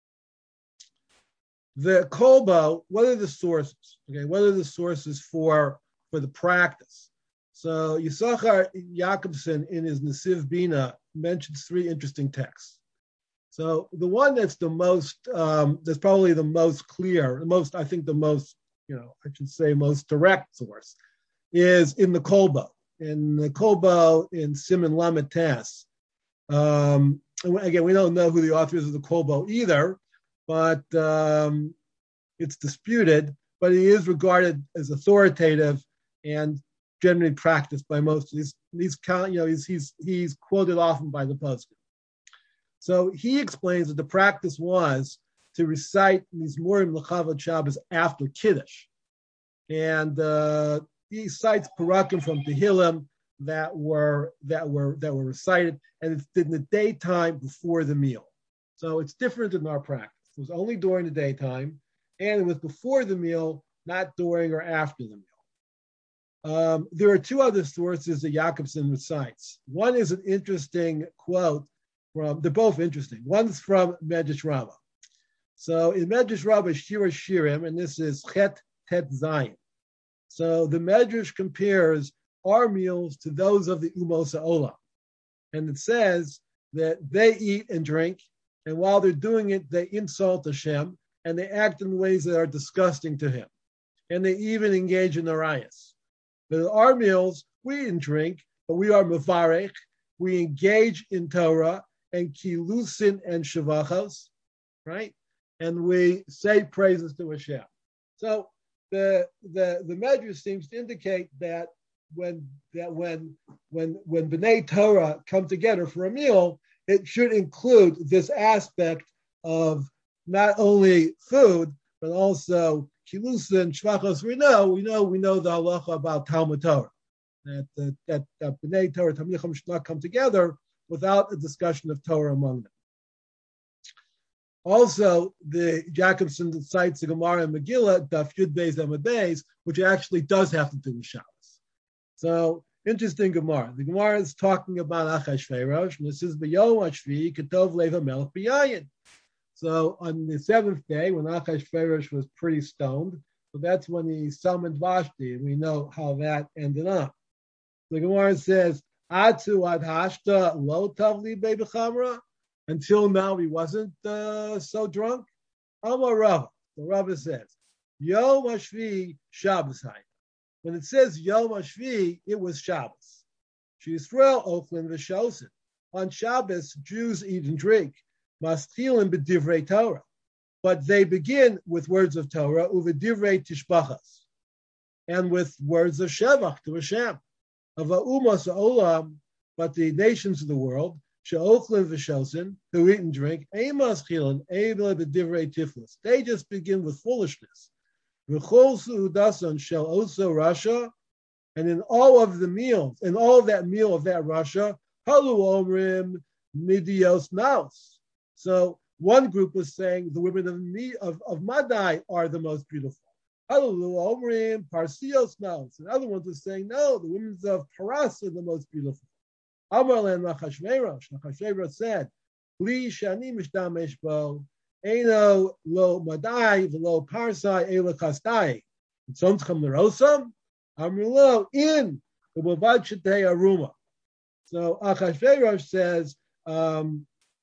Speaker 1: The Kolbo, what are the sources? Okay, what are the sources for, for the practice? So Yisachar Jacobson in his Nesiv Bina mentions three interesting texts. So the one that's the most, um, that's probably the most clear, the most, I think the most, you know, I should say most direct source, is in the Kolbo. In the Kolbo in Simon Lamed Tes. Um, again, we don't know who the author is of the Kolbo either, but um, it's disputed, but he is regarded as authoritative and generally practiced by most of these, these you know, he's, he's, he's quoted often by the poskim. So he explains that the practice was to recite these Morim L'Chavod Shabbos after Kiddush. And uh, he cites parakim from Tehillim that were that were that were recited, and it's in the daytime before the meal. So it's different in our practice. It was only during the daytime, and it was before the meal, not during or after the meal. Um, there are two other sources that Jacobson recites. One is an interesting quote from, they're both interesting. One's from Medrash Rabbah. So in Medrash Rabbah, Shira Shirim, and this is Chet Tet Zayin. So the Medrash compares our meals to those of the Umos HaOlam. And it says that they eat and drink, and while they're doing it, they insult Hashem, and they act in ways that are disgusting to him. And they even engage in arayas. But at our meals, we eat and drink, but we are mevarech, we engage in Torah, and kilusin and shavachos, right? And we say praises to Hashem. So the the the Medrash seems to indicate that when that when when when B'nai Torah come together for a meal, it should include this aspect of not only food but also kilusin and shvachos. We know we know we know the halacha about Talmud Torah, that that that, that B'nai Torah Talmidim should not come together without a discussion of Torah among them. Also, the Jacobson cites the Gemara and Megillah, Daf Yud Beis Amud Beis, which actually does have to do with Shabbos. So, interesting Gemara. The Gemara is talking about Achashverosh, and it says, B'yom Hashvi Ketov Lev HaMelech B'yayin. So, on the seventh day, when Achashverosh was pretty stoned, so that's when he summoned Vashti, and we know how that ended up. The Gemara says, Atu ad hashta lo tavli be'bechamra. Until now, he wasn't uh, so drunk. Amar Rava. The Rava says, Yom Hashvi Shabbos Hayim. When it says Yom Hashvi, it was Shabbos. Sh'Yisrael Ochlin v'Shosin. On Shabbos, Jews eat and drink. Maschilin b'divrei Torah. But they begin with words of Torah, u'v'divrei tishbachas, and with words of Shevach to Hashem. Of ha'umas ha'olam, but the nations of the world, she'ochlin v'shosin, who eat and drink, eimas chilin, eibel b'divrei tiflis. They just begin with foolishness. V'chol su'udasan shel oso rasha, and in all of the meals, in all of that meal of that rasha, halu omrim midios naos. So one group was saying the women of, of, of Madai are the most beautiful. Omrim parsios naos. And other ones were saying, no, the women of Paras are the most beautiful. Amarlan Nachashverosh. Nachashverosh said, Li shani mishdamesh bo, eno lo madai v'lo parsai ela kastai. And some come to Rosam, Amrilo in the Bavad Shetei Aruma. So Achashverosh says, um,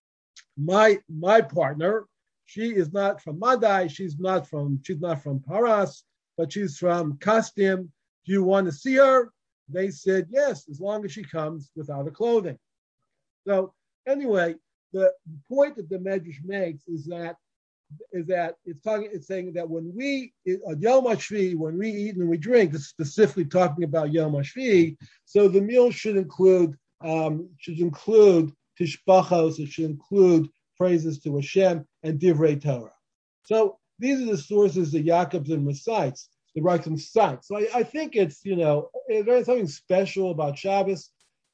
Speaker 1: my my partner, she is not from Madai, she's not from she's not from Paras, but she's from Kastim. Do you want to see her? They said yes, as long as she comes without her clothing. So anyway, the point that the Medrash makes is that is that it's talking it's saying that when we on Yom HaShvi, when we eat and we drink, it's specifically talking about Yom HaShvi. So the meal should include um, should include tishbachos, it should include praises to Hashem and divrei Torah. So these are the sources that Jacobson recites, the Reicham cites. So I, I think it's, you know, there's something special about Shabbos.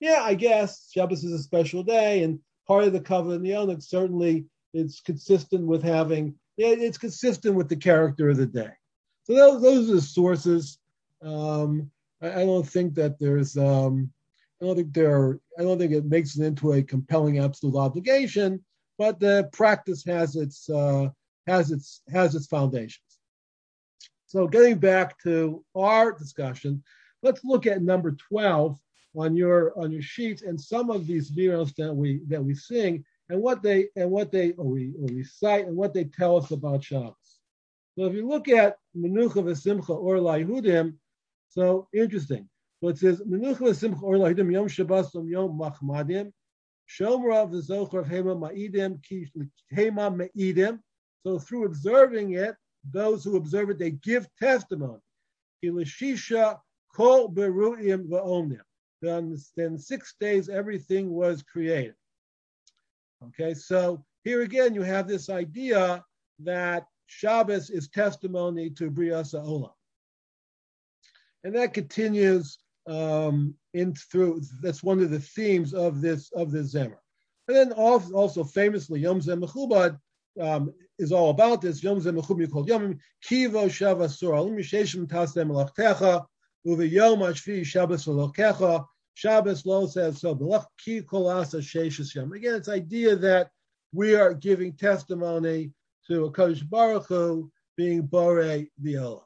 Speaker 1: yeah, I guess Shabbos is a special day, and part of the covenant of the oneg certainly it's consistent with having, yeah, it's consistent with the character of the day. So those, those are the sources. Um, I, I don't think that there's, um, I don't think there, I don't think it makes it into a compelling absolute obligation, but the practice has its, uh, has its, has its foundations. So getting back to our discussion, let's look at number twelve on your on your sheets and some of these viros that we that we sing and what they and what they or we or recite and what they tell us about Shabbos. So if you look at Menucha v'Simcha or Layehudim, so interesting. So it says Menucha v'Simcha or Layehudim Yom Shabbos Yom Machmadim Shomra v'Zochar Hema Ma'idim Ki Hema Ma'idim. So through observing it, those who observe it, they give testimony. Kilishisha kol beruim v'omnim. Then, then six days, everything was created. Okay, so here again, you have this idea that Shabbos is testimony to Brias HaOlam. And that continues um, in through, that's one of the themes of this of this Zemer. And then also, also famously, Yom Zeh Mechubad um, is all about this. Yom Zeh Mechubad called Yom Kivo Shabbos Sur Alim Yisheshim Tasem Melachtecha Uve Yom Ashvi Shabbos Elokecha. Shabbos Lo says so. Again, it's the idea that we are giving testimony to a Kodesh Baruch Hu being Borei the Olam.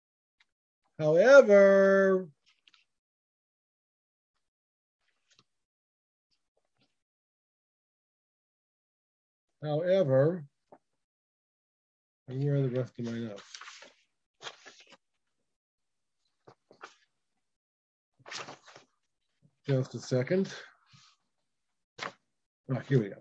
Speaker 1: However, however, and where are the rest of my notes? Just a second. Oh, here we go.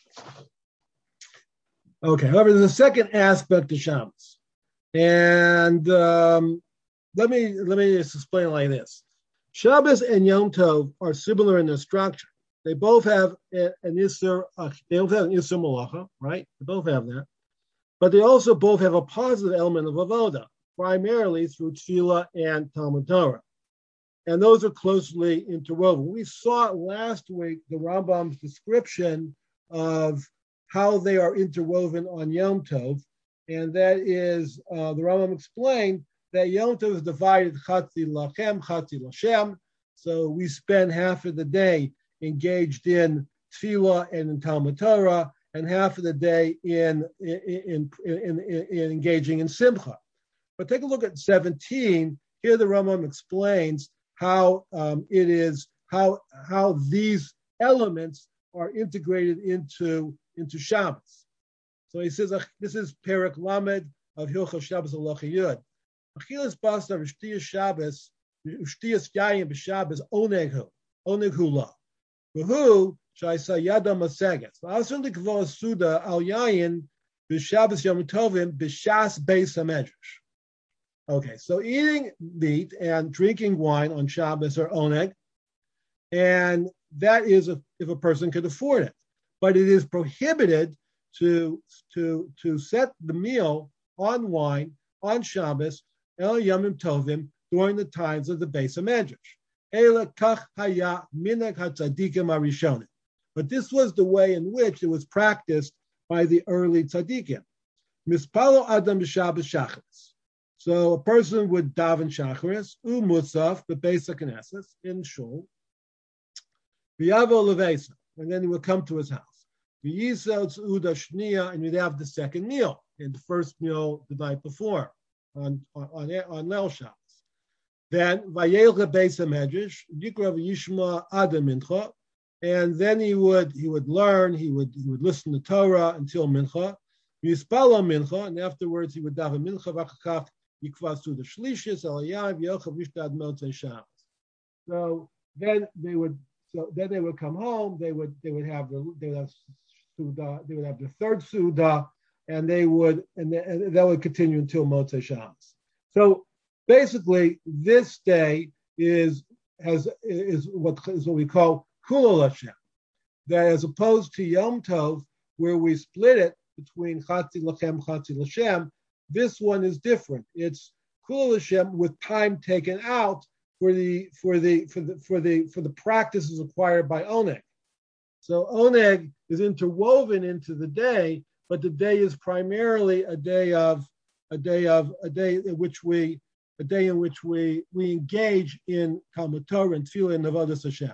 Speaker 1: Okay, however, there's a second aspect to Shabbos. And um, let me let me just explain like this. Shabbos and Yom Tov are similar in their structure. They both have an Isser, uh, they both have an Isser Malacha, right? They both have that. But they also both have a positive element of Avodah, primarily through Tefillah and Talmud Torah. And those are closely interwoven. We saw last week the Rambam's description of how they are interwoven on Yom Tov, and that is, uh, the Rambam explained that Yom Tov is divided Chatzi Lachem, Chatzi Lashem. So we spend half of the day engaged in Tefillah and in Talmud Torah, and half of the day in in, in, in, in, in engaging in Simcha. But take a look at seventeen. Here the Rambam explains how um, it is, how how these elements are integrated into, into Shabbos. So he says, this is Perek Lamed of Hilchos Shabbos Halacha Yud. Achilas basar v'shtiyas Shabbos, v'shtiyas yayim b'Shabbos oneghu, oneghu la. V'hu sh'aysa yada maseget. V'asur likvo suda al yayin b'Shabbos Yom Tovim b'shas beis hamedrash. Okay, so eating meat and drinking wine on Shabbos are oneg, and that is if, if a person could afford it. But it is prohibited to, to, to set the meal on wine on Shabbos, El Yomim Tovim, during the times of the Beis HaMedrash. Ela kach haya minhag hatzadikim harishonim. But this was the way in which it was practiced by the early tzaddikim. Mispalo adam b'Shabbos shacharis. So a person would daven shacharis, u musaf, the Beis HaKnesses, in shul, v'yavo levesa, and then he would come to his house. V'yisel tz'uda shniya, and you'd have the second meal, in the first meal the night before, on on on, on Leil Shabbos. Then vayel Beis HaMedrash, yikra v'yishma adam mincha, and then he would he would learn, he would he would listen to Torah until mincha, yispalo mincha, and afterwards he would daven mincha v'achakach yikvas to the shlishis alayav yochav yishtad motzei Shabbos. So then they would so then they would come home. They would they would have the they would have suda, they would have the third suda, and they would and, they, and that would continue until Motzei Shabbos. So basically, this day is has is what is what we call Kulol Hashem. That as opposed to Yom Tov, where we split it between Chatzi Lachem, Chatzi Lashem, this one is different. It's Kulol Hashem with time taken out for the for the for the for the for the practices acquired by oneg. So oneg is interwoven into the day, but the day is primarily a day of a day of a day in which we a day in which we we engage in Talmud Torah and Tefillah and Avodas Hashem.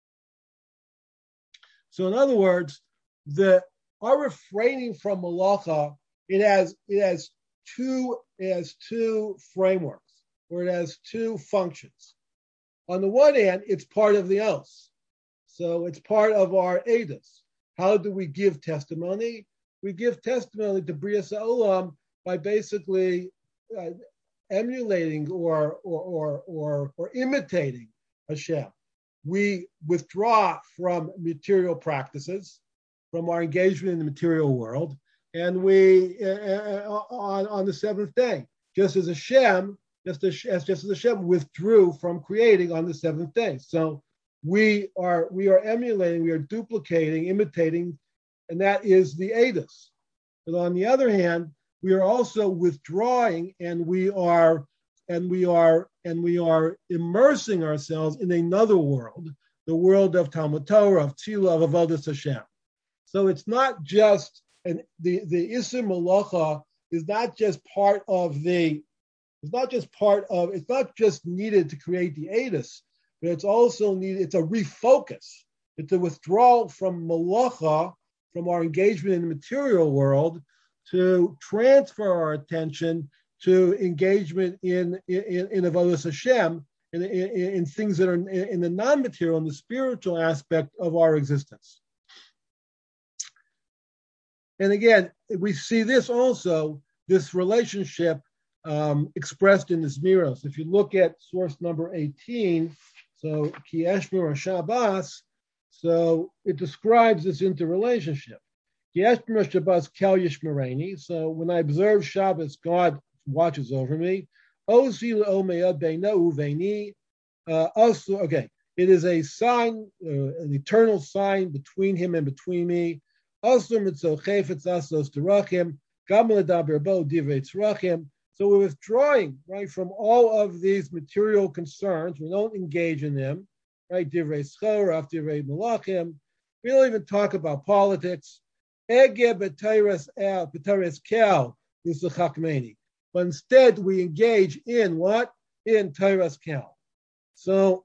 Speaker 1: So in other words, the our refraining from malacha, it has it has two it has two frameworks, or it has two functions. On the one hand, it's part of the oath. So it's part of our edus. How do we give testimony? We give testimony to Brias Olam by basically uh, emulating or or, or or or imitating Hashem. We withdraw from material practices, from our engagement in the material world, and we uh, on on the seventh day, just as Hashem, just as just as Hashem withdrew from creating on the seventh day. So we are we are emulating, we are duplicating, imitating, and that is the edus. But on the other hand, we are also withdrawing, and we are and we are and we are immersing ourselves in another world, the world of Talmud Torah, of Tefillah, of Avodas Hashem. So it's not just and the the Isser Malacha is not just part of the it's not just part of it's not just needed to create the edus, but it's also needed. It's a refocus. It's a withdrawal from Malacha, from our engagement in the material world, to transfer our attention to engagement in in, in Avodas Hashem, in, in, in things that are in, in the non-material and the spiritual aspect of our existence. And again, we see this also, this relationship um, expressed in the Zmiros. If you look at source number eighteen, so Ki Eshmer Shabbos, so it describes this interrelationship. Ki Eshmer Shabbos Kel Yishmereni. So when I observe Shabbos, God watches over me. Ozi Le'omea Beina Uveini. Also, okay, it is a sign, uh, an eternal sign between him and between me. Also, mitzochefetz asos terachim, gam ledaber bo divrei tzrachim. So we're withdrawing, right, from all of these material concerns. We don't engage in them, right? Divrei schor, af divrei malachim. We don't even talk about politics. Ege b'teiras el, b'teiras kel, yisachakmeni. But instead, we engage in what? In teiras kel. So,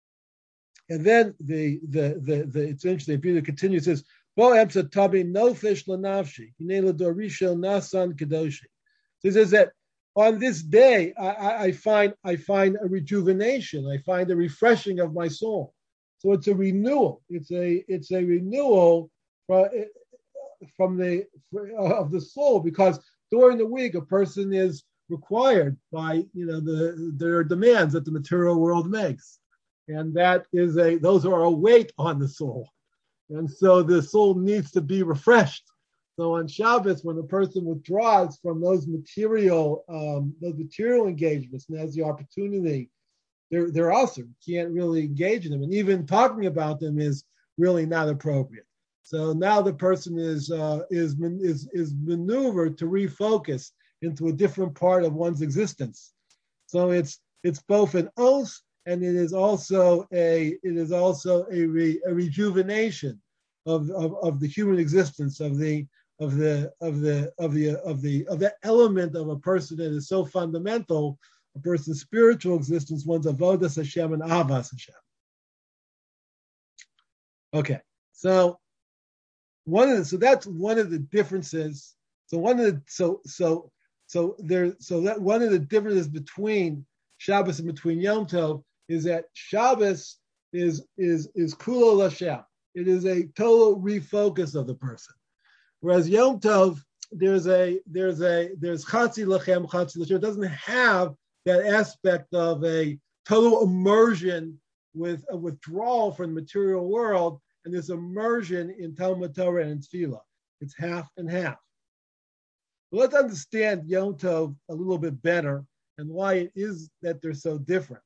Speaker 1: and then the the the, the it's interesting. The It continues. It says, Bo emsa tabi no fish lanavshi. Hinei ladorisho nasan kadoshi. So it says that on this day, I, I, I find I find a rejuvenation. I find a refreshing of my soul. So it's a renewal. It's a it's a renewal from, from the of the soul, because during the week a person is required by you know the their demands that the material world makes, and that is a those are a weight on the soul, and so the soul needs to be refreshed. So on Shabbos, when a person withdraws from those material, um, those material engagements and has the opportunity, they're they're awesome. Can't really engage in them, and even talking about them is really not appropriate. So now the person is uh, is is is maneuvered to refocus into a different part of one's existence. So it's it's both an oath, and it is also a it is also a, re, a rejuvenation of, of of the human existence, of the of the of the of the of the of the element of a person that is so fundamental, a person's spiritual existence, one's avodas Hashem and ahavas Hashem. Okay, so one of the, so that's one of the differences. So one of the so so so there so that one of the differences between Shabbos and between Yom Tov is that Shabbos is is is kulo l'Hashem. It is a total refocus of the person. Whereas Yom Tov, there's a there's a there's Chatzi Lachem, Chatzi Lachem. It doesn't have that aspect of a total immersion with a withdrawal from the material world and this immersion in Talmud Torah and Tefillah. It's half and half. But let's understand Yom Tov a little bit better and why it is that they're so different.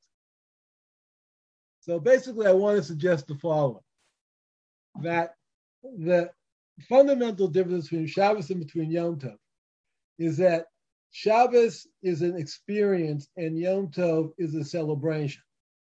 Speaker 1: So basically, I want to suggest the following: that the fundamental difference between Shabbos and between Yom Tov is that Shabbos is an experience and Yom Tov is a celebration.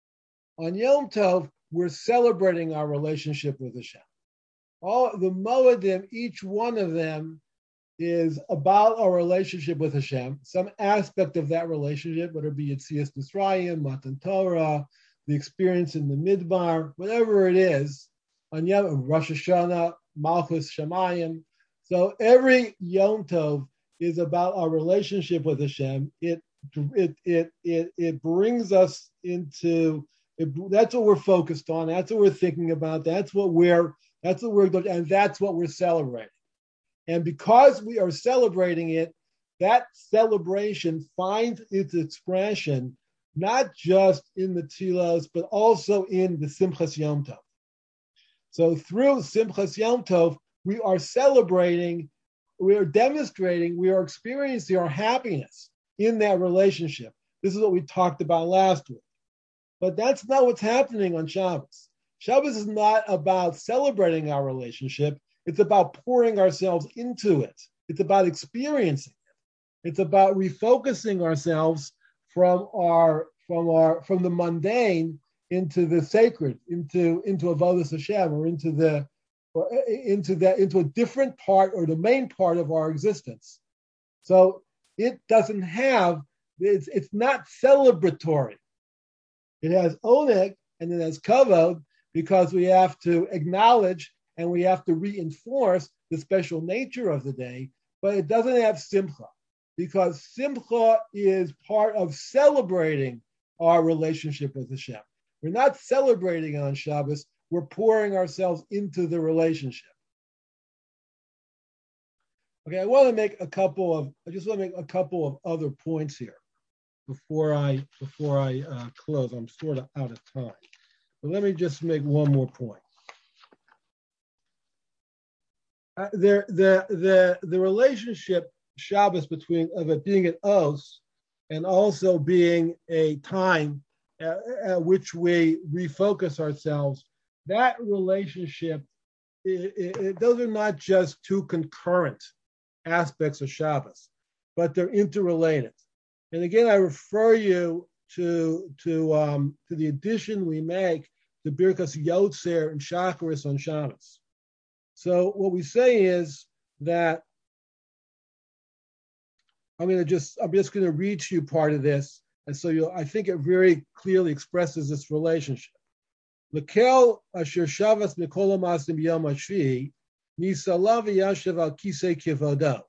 Speaker 1: On Yom Tov, we're celebrating our relationship with Hashem. All the Moedim, each one of them is about our relationship with Hashem, some aspect of that relationship, whether it be Yetzias Mitzrayim, Matan Torah, the experience in the Midbar, whatever it is, on Yom Rosh Hashanah, Malchus Shamayim. So every Yom Tov is about our relationship with Hashem. It it it it it brings us into it, that's what we're focused on. That's what we're thinking about. That's what we're that's what we're doing, and that's what we're celebrating. And because we are celebrating it, that celebration finds its expression not just in the Tfilos, but also in the Simchas Yom Tov. So through Simchas Yom Tov, we are celebrating, we are demonstrating, we are experiencing our happiness in that relationship. This is what we talked about last week. But that's not what's happening on Shabbos. Shabbos is not about celebrating our relationship. It's about pouring ourselves into it. It's about experiencing it. It's about refocusing ourselves from our from our from the mundane into the sacred, into into Avodas Hashem, or into the or into that into a different part or the main part of our existence. So it doesn't have it's it's not celebratory. It has oneg and it has kavod because we have to acknowledge and we have to reinforce the special nature of the day, but it doesn't have simcha, because simcha is part of celebrating our relationship with Hashem. We're not celebrating on Shabbos, we're pouring ourselves into the relationship. Okay, I want to make a couple of, I just want to make a couple of other points here before I, before I uh, close. I'm sort of out of time. But let me just make one more point. Uh, the, the the the relationship Shabbos between of it being an os and also being a time at, at which we refocus ourselves, that relationship, it, it, it, those are not just two concurrent aspects of Shabbos, but they're interrelated. And again, I refer you to to um, to the addition we make to Birkas Yotzer and Shacharis on Shabbos. So what we say is that I'm going to just I'm just going to read to you part of this, and so you I think it very clearly expresses this relationship. Lekel asher shavas mikol hamasim yom hashvi nisalav yashav al kisei kivodo.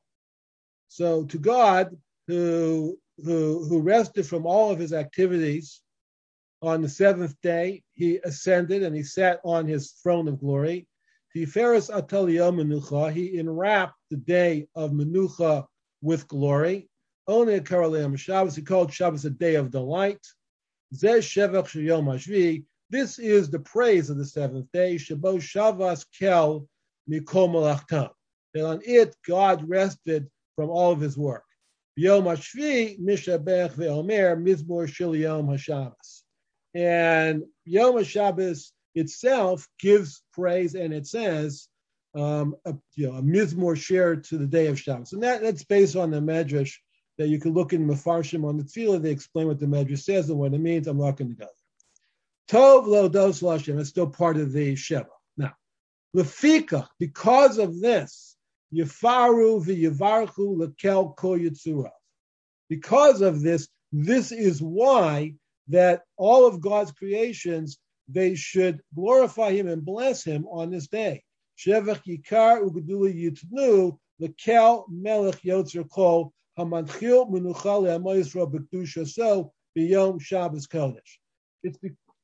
Speaker 1: So to God, who who who rested from all of his activities on the seventh day, he ascended and he sat on his throne of glory. Tiferes atal yom menucha, he enwrapped the day of menucha with glory. Only karalei Shabbos, he called Shabbos a day of delight. Zeh shevach sheyom hashvi, this is the praise of the seventh day. Shabo shavas kel mikol malachtam, that on it God rested from all of his work. Yom hashvi mishabech ve'omer mizmor shel yom hashabbos, and Yom HaShabbos itself gives praise, and it says, um, a, you know, a mizmor share to the day of Shabbos. And that, that's based on the Medrash that you can look in Mefarshim on the Tefillah. They explain what the Medrash says and what it means. I'm not going to go there. Tov lo dos Lashem, it's still part of the Sheva. Now, Lefika, because of this, Yefaru v'yevarchu lekel kol yitzurav. Because of this, this is why that all of God's creations, they should glorify him and bless him on this day. Shevach yikar ugedula yitnu lekel melech yotzer kol hamanchil menucha le'amo Yisrael b'kedusha so b'yom Shabbos kodesh. It's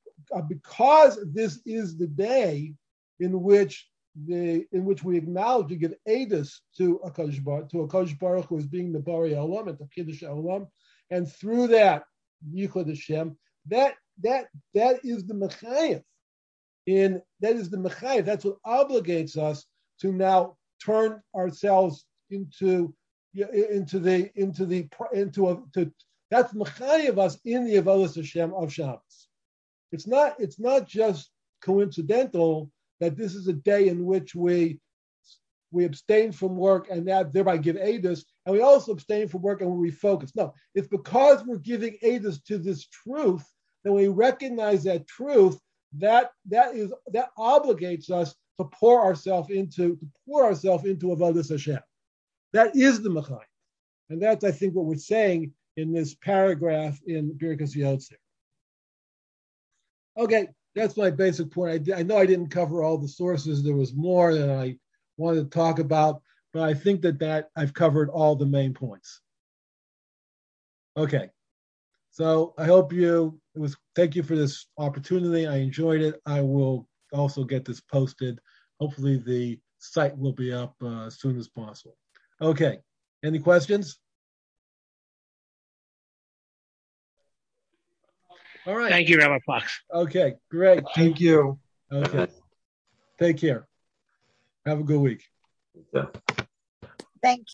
Speaker 1: because this is the day in which the in which we acknowledge to give edus to a Kodesh Baruch, to a Kodesh Baruch who is being the Bari Olam and the Kiddush Olam, and through that Yichud Hashem, that that that is the mechayev. In that is the mechayev. That's what obligates us to now turn ourselves into into the into the into a to that's mechayev us in the avodas Hashem of Shabbos. It's not it's not just coincidental that this is a day in which we we abstain from work and that thereby give edus, and we also abstain from work and we refocus. No, it's because we're giving edus to this truth then we recognize that truth. That that is that obligates us to pour ourselves into to pour ourselves into Avodas Hashem. That is the Mechayim, and that's I think what we're saying in this paragraph in Birkas Yotzer. Okay, that's my basic point. I, I know I didn't cover all the sources. There was more that I wanted to talk about, but I think that that I've covered all the main points. Okay, so I hope you it was. Thank you for this opportunity. I enjoyed it. I will also get this posted. Hopefully, the site will be up uh, as soon as possible. Okay, any questions? All right.
Speaker 4: Thank you, Rabbi Fox.
Speaker 1: Okay, great.
Speaker 5: Thank you.
Speaker 1: Okay. Take care. Have a good week.
Speaker 3: Yeah.
Speaker 6: Thank you.